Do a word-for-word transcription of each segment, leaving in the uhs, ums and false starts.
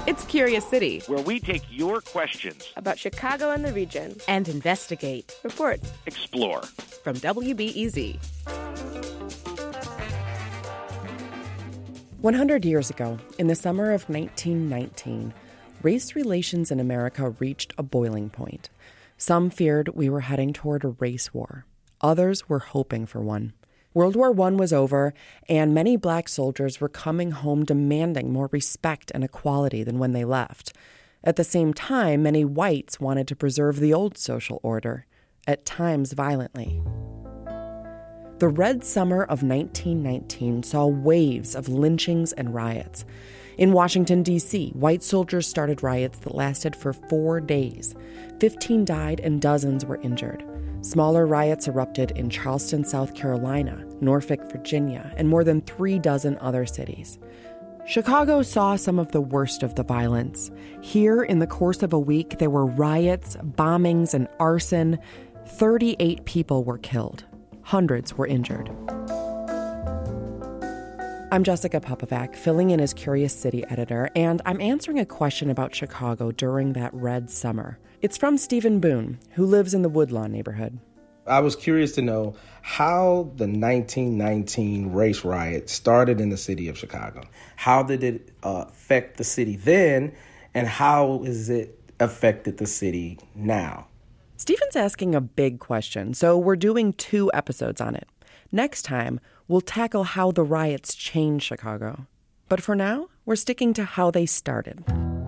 It's Curious City, where we take your questions about Chicago and the region and investigate, report, explore. From W B E Z. one hundred years ago, in the summer of nineteen nineteen, race relations in America reached a boiling point. Some feared we were heading toward a race war. Others were hoping for one. World War One was over, and many black soldiers were coming home demanding more respect and equality than when they left. At the same time, many whites wanted to preserve the old social order, at times violently. The Red Summer of nineteen nineteen saw waves of lynchings and riots. In Washington, D C, white soldiers started riots that lasted for four days. Fifteen died and dozens were injured. Smaller riots erupted in Charleston, South Carolina, Norfolk, Virginia, and more than three dozen other cities. Chicago saw some of the worst of the violence. Here, in the course of a week, there were riots, bombings, and arson. thirty-eight people were killed. Hundreds were injured. I'm Jessica Popovac, filling in as Curious City editor, and I'm answering a question about Chicago during that Red Summer. It's from Stephen Boone, who lives in the Woodlawn neighborhood. I was curious to know how the nineteen nineteen race riot started in the city of Chicago. How did it uh, affect the city then, and how has it affected the city now? Stephen's asking a big question, so we're doing two episodes on it. Next time, we'll tackle how the riots changed Chicago. But for now, we're sticking to how they started.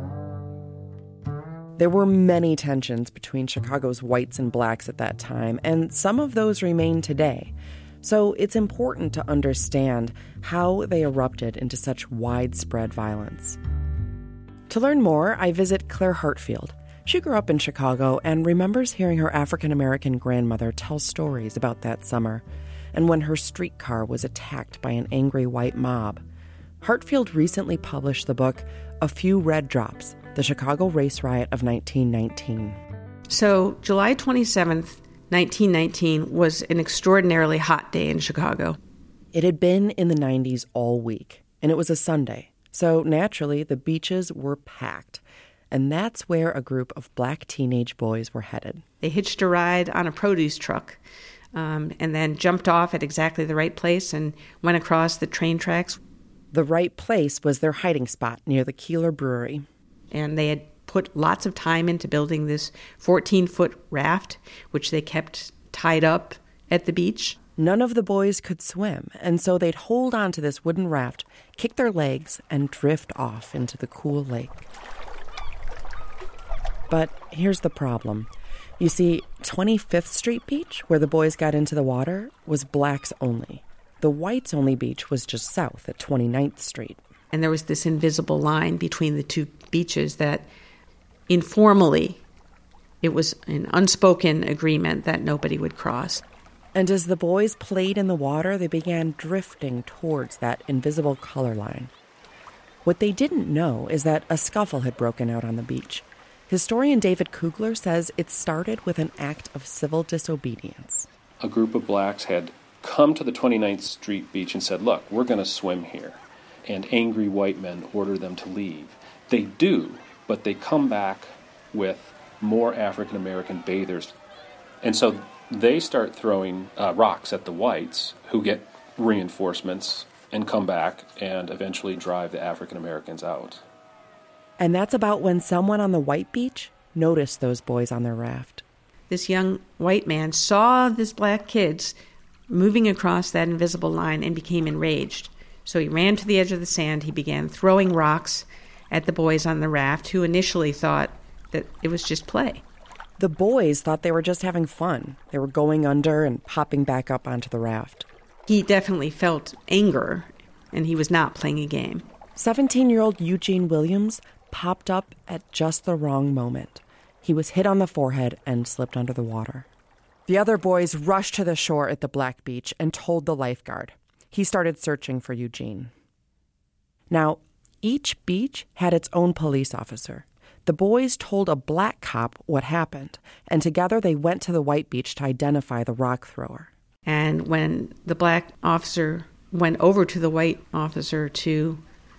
There were many tensions between Chicago's whites and blacks at that time, and some of those remain today. So it's important to understand how they erupted into such widespread violence. To learn more, I visit Claire Hartfield. She grew up in Chicago and remembers hearing her African-American grandmother tell stories about that summer, and when her streetcar was attacked by an angry white mob. Hartfield recently published the book A Few Red Drops, The Chicago Race Riot of nineteen nineteen. So July twenty-seventh, nineteen nineteen was an extraordinarily hot day in Chicago. It had been in the nineties all week, and it was a Sunday. So naturally, the beaches were packed. And that's where a group of black teenage boys were headed. They hitched a ride on a produce truck um, and then jumped off at exactly the right place and went across the train tracks. The right place was their hiding spot near the Keeler Brewery. And they had put lots of time into building this fourteen-foot raft, which they kept tied up at the beach. None of the boys could swim, and so they'd hold on to this wooden raft, kick their legs, and drift off into the cool lake. But here's the problem. You see, twenty-fifth Street Beach, where the boys got into the water, was blacks only. The whites-only beach was just south at twenty-ninth Street. And there was this invisible line between the two beaches that informally, it was an unspoken agreement that nobody would cross. And as the boys played in the water, they began drifting towards that invisible color line. What they didn't know is that a scuffle had broken out on the beach. Historian David Kugler says it started with an act of civil disobedience. A group of blacks had come to the twenty-ninth Street Beach and said, look, we're going to swim here. And angry white men order them to leave. They do, but they come back with more African-American bathers. And so they start throwing uh, rocks at the whites, who get reinforcements and come back and eventually drive the African-Americans out. And that's about when someone on the white beach noticed those boys on their raft. This young white man saw these black kids moving across that invisible line and became enraged. So he ran to the edge of the sand. He began throwing rocks at the boys on the raft, who initially thought that it was just play. The boys thought they were just having fun. They were going under and popping back up onto the raft. He definitely felt anger, and he was not playing a game. seventeen-year-old Eugene Williams popped up at just the wrong moment. He was hit on the forehead and slipped under the water. The other boys rushed to the shore at the Black Beach and told the lifeguard. He started searching for Eugene. Now, each beach had its own police officer. The boys told a black cop what happened, and together they went to the white beach to identify the rock thrower. And when the black officer went over to the white officer to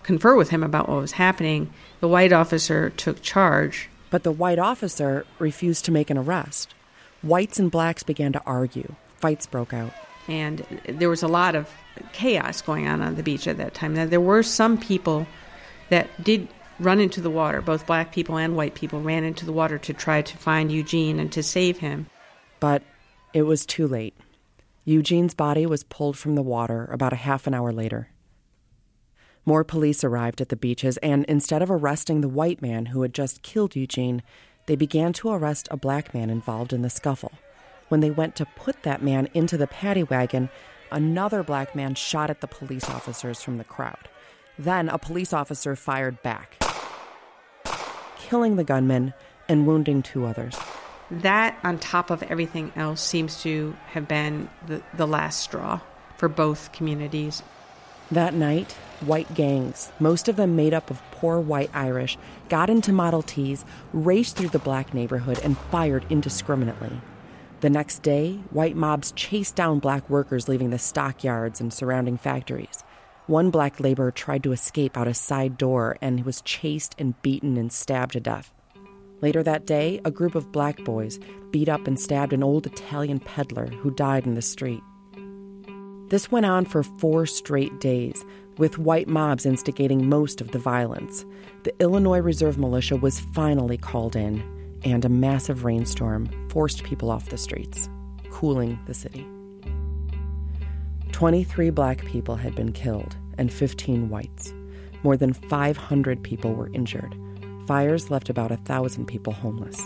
confer with him about what was happening. The white officer took charge. But the white officer refused to make an arrest. Whites and blacks began to argue. Fights broke out. And there was a lot of chaos going on on the beach at that time. Now, there were some people that did run into the water. Both black people and white people ran into the water to try to find Eugene and to save him. But it was too late. Eugene's body was pulled from the water about a half an hour later. More police arrived at the beaches, and instead of arresting the white man who had just killed Eugene, they began to arrest a black man involved in the scuffle. When they went to put that man into the paddy wagon, another black man shot at the police officers from the crowd. Then a police officer fired back, killing the gunman and wounding two others. That, on top of everything else, seems to have been the, the last straw for both communities. That night, white gangs, most of them made up of poor white Irish, got into Model Ts, raced through the black neighborhood, and fired indiscriminately. The next day, white mobs chased down black workers leaving the stockyards and surrounding factories. One black laborer tried to escape out a side door and was chased and beaten and stabbed to death. Later that day, a group of black boys beat up and stabbed an old Italian peddler who died in the street. This went on for four straight days, with white mobs instigating most of the violence. The Illinois Reserve Militia was finally called in, and a massive rainstorm forced people off the streets, cooling the city. twenty-three black people had been killed, and fifteen whites. More than five hundred people were injured. Fires left about one thousand people homeless.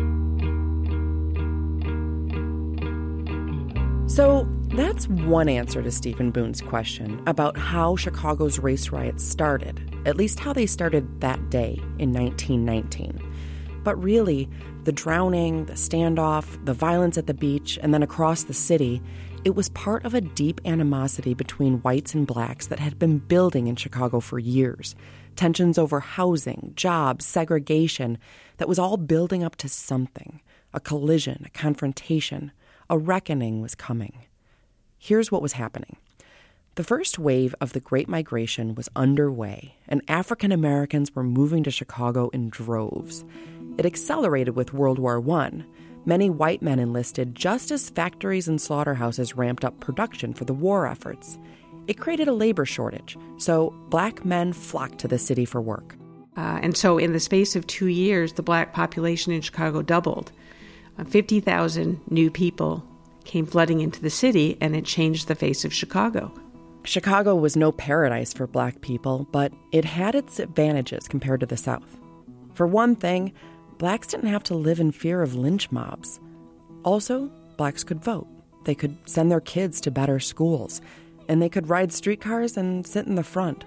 So that's one answer to Stephen Boone's question about how Chicago's race riots started, at least how they started that day in nineteen nineteen. But really, the drowning, the standoff, the violence at the beach, and then across the city, it was part of a deep animosity between whites and blacks that had been building in Chicago for years. Tensions over housing, jobs, segregation, that was all building up to something. A collision, a confrontation. A reckoning was coming. Here's what was happening. The first wave of the Great Migration was underway, and African Americans were moving to Chicago in droves. It accelerated with World War One. Many white men enlisted just as factories and slaughterhouses ramped up production for the war efforts. It created a labor shortage, so black men flocked to the city for work. Uh, and so in the space of two years, the black population in Chicago doubled. Uh, fifty thousand new people came flooding into the city, and it changed the face of Chicago. Chicago was no paradise for black people, but it had its advantages compared to the South. For one thing, blacks didn't have to live in fear of lynch mobs. Also, blacks could vote. They could send their kids to better schools, and they could ride streetcars and sit in the front.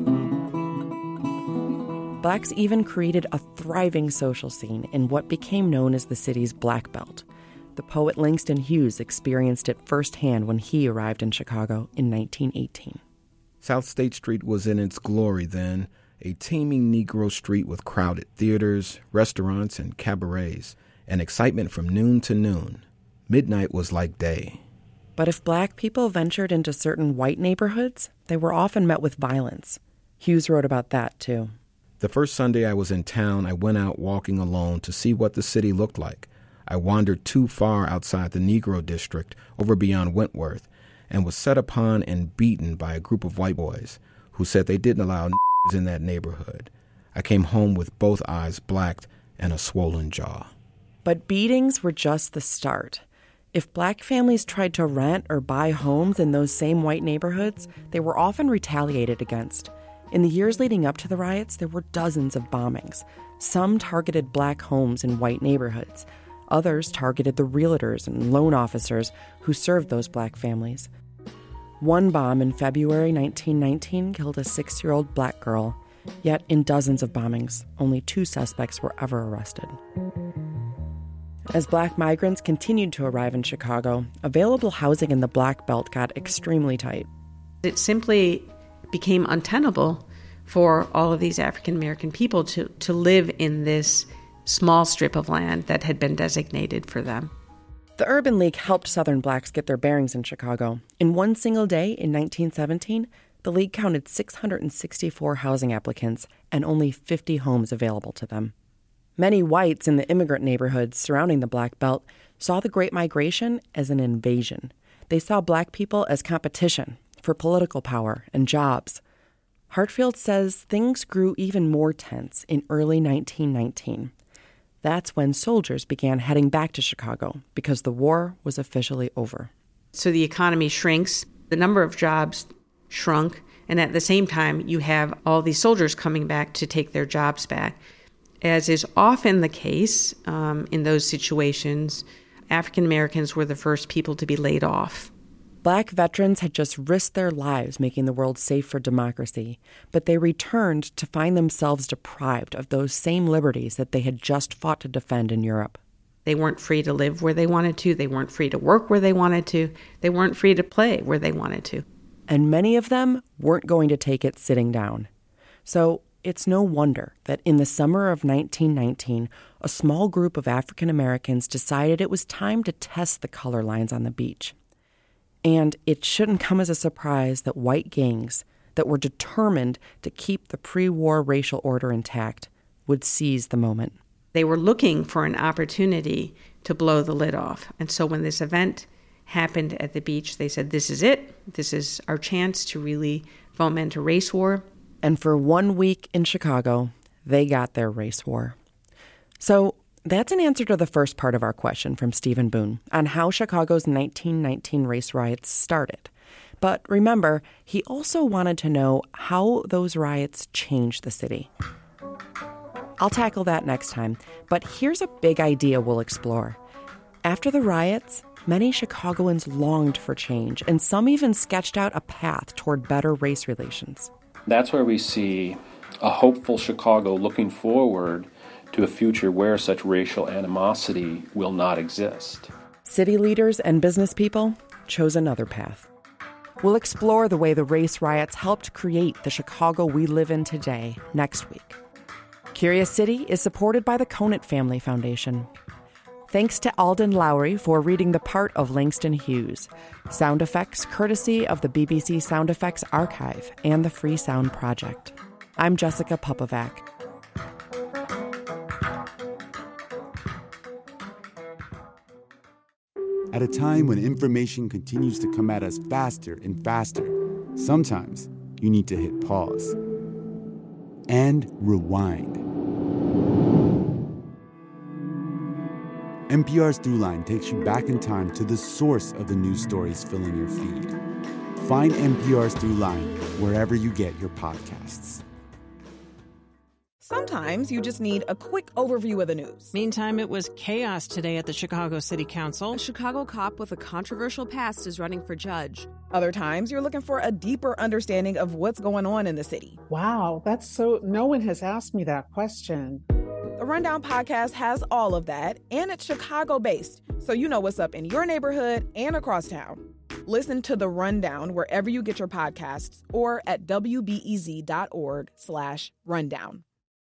Blacks even created a thriving social scene in what became known as the city's Black Belt. The poet Langston Hughes experienced it firsthand when he arrived in Chicago in nineteen eighteen. South State Street was in its glory then, a teeming Negro street with crowded theaters, restaurants, and cabarets, and excitement from noon to noon. Midnight was like day. But if black people ventured into certain white neighborhoods, they were often met with violence. Hughes wrote about that, too. The first Sunday I was in town, I went out walking alone to see what the city looked like. I wandered too far outside the Negro district, over beyond Wentworth, and was set upon and beaten by a group of white boys who said they didn't allow n***s in that neighborhood. I came home with both eyes blacked and a swollen jaw. But beatings were just the start. If black families tried to rent or buy homes in those same white neighborhoods, they were often retaliated against. In the years leading up to the riots, there were dozens of bombings. Some targeted black homes in white neighborhoods. Others targeted the realtors and loan officers who served those black families. One bomb in February nineteen nineteen killed a six-year-old black girl. Yet in dozens of bombings, only two suspects were ever arrested. As black migrants continued to arrive in Chicago, available housing in the Black Belt got extremely tight. It simply became untenable for all of these African American people to, to live in this small strip of land that had been designated for them. The Urban League helped Southern blacks get their bearings in Chicago. In one single day in nineteen seventeen, The league counted six hundred sixty-four housing applicants and only fifty homes available to them. Many whites in the immigrant neighborhoods surrounding the Black Belt saw the Great Migration as an invasion. They saw Black people as competition for political power and jobs. Hartfield says things grew even more tense in early nineteen nineteen. That's when soldiers began heading back to Chicago because the war was officially over. So the economy shrinks, the number of jobs shrunk, and at the same time, you have all these soldiers coming back to take their jobs back. As is often the case um, in those situations, African Americans were the first people to be laid off. Black veterans had just risked their lives making the world safe for democracy, but they returned to find themselves deprived of those same liberties that they had just fought to defend in Europe. They weren't free to live where they wanted to. They weren't free to work where they wanted to. They weren't free to play where they wanted to. And many of them weren't going to take it sitting down. So it's no wonder that in the summer of nineteen nineteen, a small group of African Americans decided it was time to test the color lines on the beach. And it shouldn't come as a surprise that white gangs that were determined to keep the pre-war racial order intact would seize the moment. They were looking for an opportunity to blow the lid off. And so when this event happened at the beach, they said, this is it. This is our chance to really foment a race war. And for one week in Chicago, they got their race war. So that's an answer to the first part of our question from Stephen Boone on how Chicago's nineteen nineteen race riots started. But remember, he also wanted to know how those riots changed the city. I'll tackle that next time, but here's a big idea we'll explore. After the riots, many Chicagoans longed for change, and some even sketched out a path toward better race relations. That's where we see a hopeful Chicago looking forward to a future where such racial animosity will not exist. City leaders and business people chose another path. We'll explore the way the race riots helped create the Chicago we live in today next week. Curious City is supported by the Conant Family Foundation. Thanks to Alden Lowry for reading the part of Langston Hughes. Sound effects courtesy of the B B C Sound Effects Archive and the Free Sound Project. I'm Jessica Popovac. At a time when information continues to come at us faster and faster, sometimes you need to hit pause and rewind. N P R's Throughline takes you back in time to the source of the news stories filling your feed. Find N P R's Throughline wherever you get your podcasts. Sometimes you just need a quick overview of the news. Meantime, it was chaos today at the Chicago City Council. A Chicago cop with a controversial past is running for judge. Other times, you're looking for a deeper understanding of what's going on in the city. Wow, that's so... No one has asked me that question. The Rundown podcast has all of that, and it's Chicago-based, so you know what's up in your neighborhood and across town. Listen to The Rundown wherever you get your podcasts or at W B E Z dot org slash rundown.